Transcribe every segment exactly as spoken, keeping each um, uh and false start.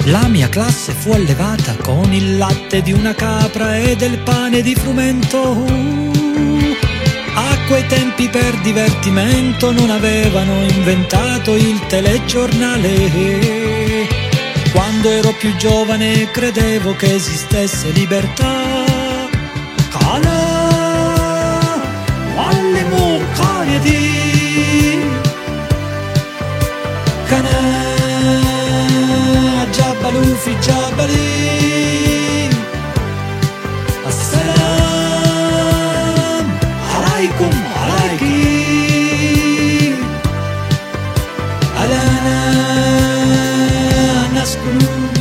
La mia classe fu allevata con il latte di una capra e del pane di frumento. A quei tempi per divertimento non avevano inventato il telegiornale. Quando ero più giovane credevo che esistesse libertà. Cala, walle muqariyati, kana جبلوا في جبل السلام عليكم عليكي ألانا نسكن.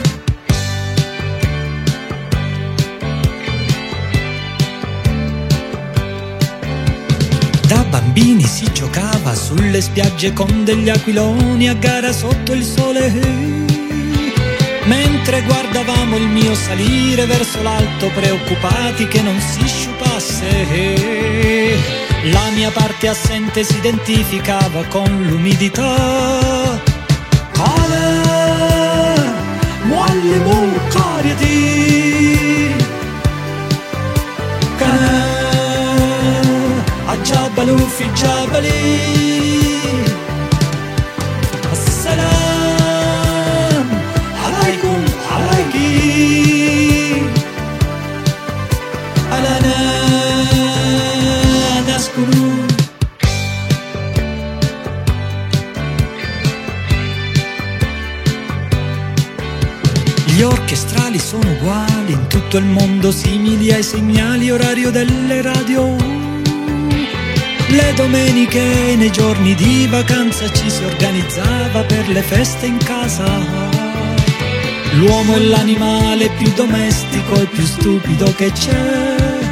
Da bambini si giocava sulle spiagge con degli aquiloni a gara sotto il sole. Mentre guardavamo il mio salire verso l'alto, preoccupati che non si sciupasse, la mia parte assente si identificava con l'umidità. Qala muallimu qaryati kana ajjabalu fi jabali. Gli orchestrali sono uguali in tutto il mondo, simili ai segnali orario delle radio. Le domeniche nei giorni di vacanza ci si organizzava per le feste in casa. L'uomo è l'animale più domestico e più stupido che c'è.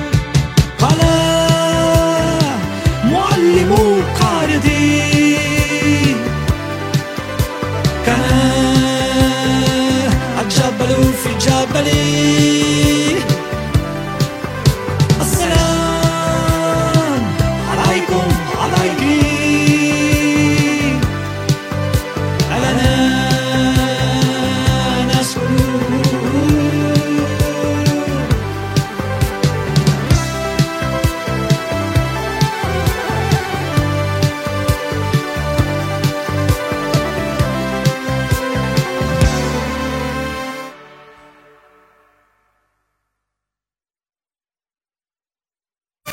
Qala muallimu qaryati kana